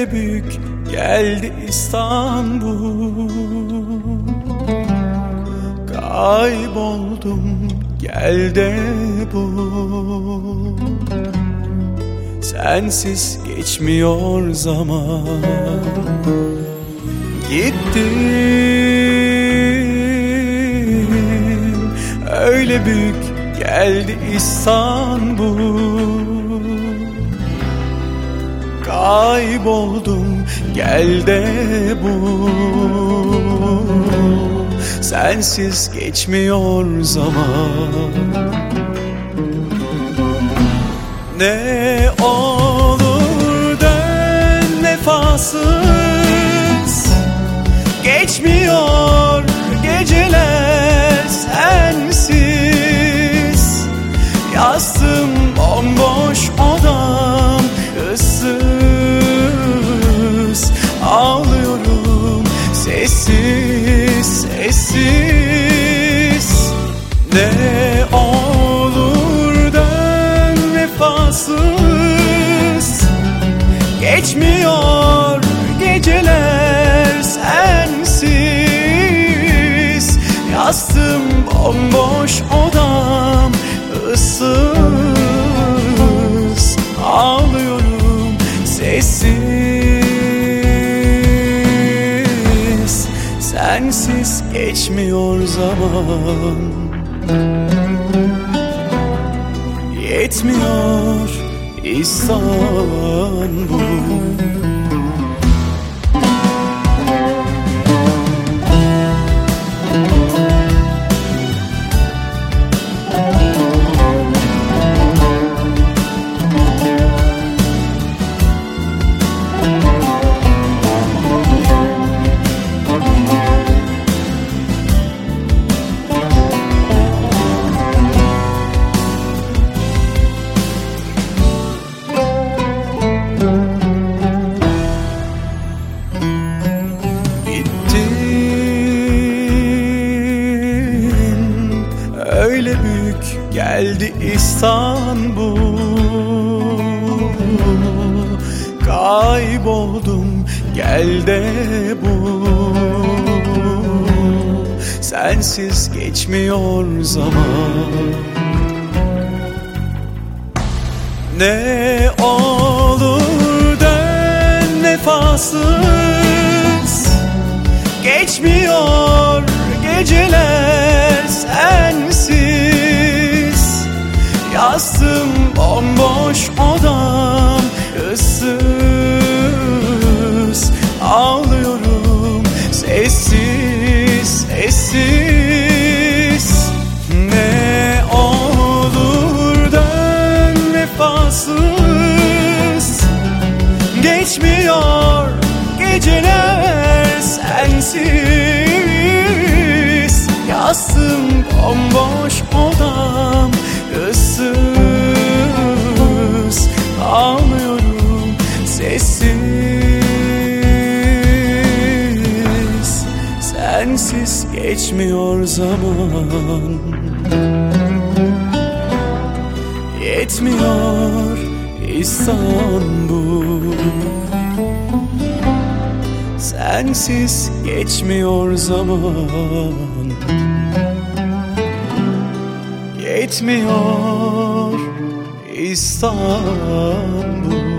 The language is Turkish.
öyle büyük geldi İstanbul. Kayboldum, gel de bul. Sensiz geçmiyor zaman. Gittin, öyle büyük geldi İstanbul. Kayboldum, gel de bul. Sensiz geçmiyor zaman. Ne olur dön vefasız, geçmiyor geceler sensiz. Yastım bomboş odam, ıssız ağlıyorum sessiz sessiz. Ne olur dön vefasız, geçmiyor geceler sensiz. Yastım bomboş odam, ıssız ağlıyorum sessiz. Sensiz geçmiyor zaman. Yetmiyor İstanbul. Öyle büyük geldi İstanbul. Kayboldum, gel de bul. Sensiz geçmiyor zaman. Ne olur dön vefasız, geçmiyor geceler sensiz. Yastım bomboş odam, ıssız ağlıyorum sessiz sessiz. Ne olur dön vefasız, geçmiyor geceler sensiz. Yastım bomboş odam, ıssız ağlıyorum sessiz. Sensiz geçmiyor zaman. Yetmiyor İstanbul. Sensiz geçmiyor zaman. Yetmiyor İstanbul.